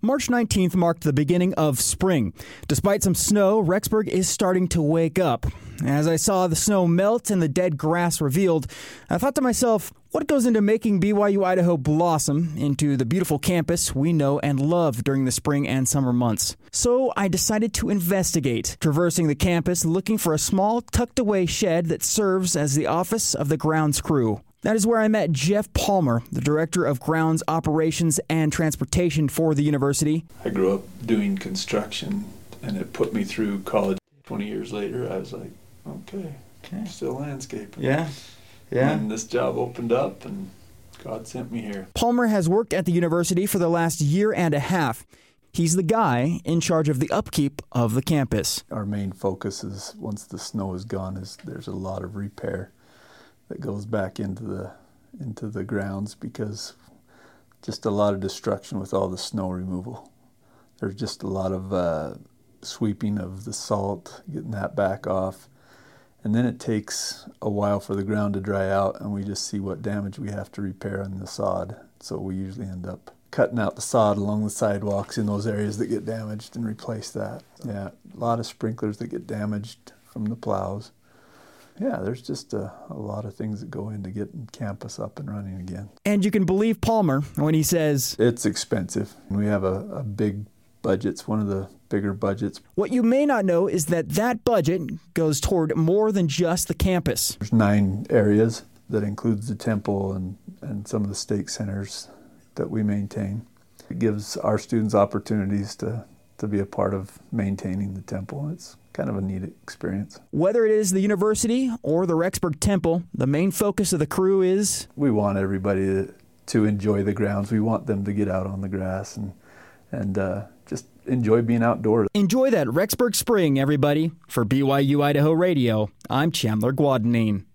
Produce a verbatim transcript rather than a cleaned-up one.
March nineteenth marked the beginning of spring. Despite some snow, Rexburg is starting to wake up. As I saw the snow melt and the dead grass revealed, I thought to myself, what goes into making B Y U Idaho blossom into the beautiful campus we know and love during the spring and summer months? So I decided to investigate, traversing the campus looking for a small tucked-away shed that serves as the office of the grounds crew. That is where I met Jeff Palmer, the Director of Grounds Operations and Transportation for the university. I grew up doing construction, and it put me through college. twenty years later, I was like, okay, okay. Still landscaping. Yeah, yeah. And this job opened up, and God sent me here. Palmer has worked at the university for the last year and a half. He's the guy in charge of the upkeep of the campus. Our main focus is, once the snow is gone, is there's a lot of repair that goes back into the into the grounds, because just a lot of destruction with all the snow removal. There's just a lot of uh, sweeping of the salt, getting that back off, and then it takes a while for the ground to dry out, and we just see what damage we have to repair on the sod. So we usually end up cutting out the sod along the sidewalks in those areas that get damaged and replace that. Yeah, a lot of sprinklers that get damaged from the plows. Yeah, there's just a, a lot of things that go into getting campus up and running again. And you can believe Palmer when he says, it's expensive. We have a, a big budget. It's one of the bigger budgets. What you may not know is that that budget goes toward more than just the campus. There's nine areas that includes the temple and, and some of the stake centers that we maintain. It gives our students opportunities to, to be a part of maintaining the temple. It's kind of a neat experience. Whether it is the university or the Rexburg Temple, the main focus of the crew is... we want everybody to, to enjoy the grounds. We want them to get out on the grass and, and uh, just enjoy being outdoors. Enjoy that Rexburg spring, everybody. For B Y U Idaho Radio, I'm Chandler Guadagnine.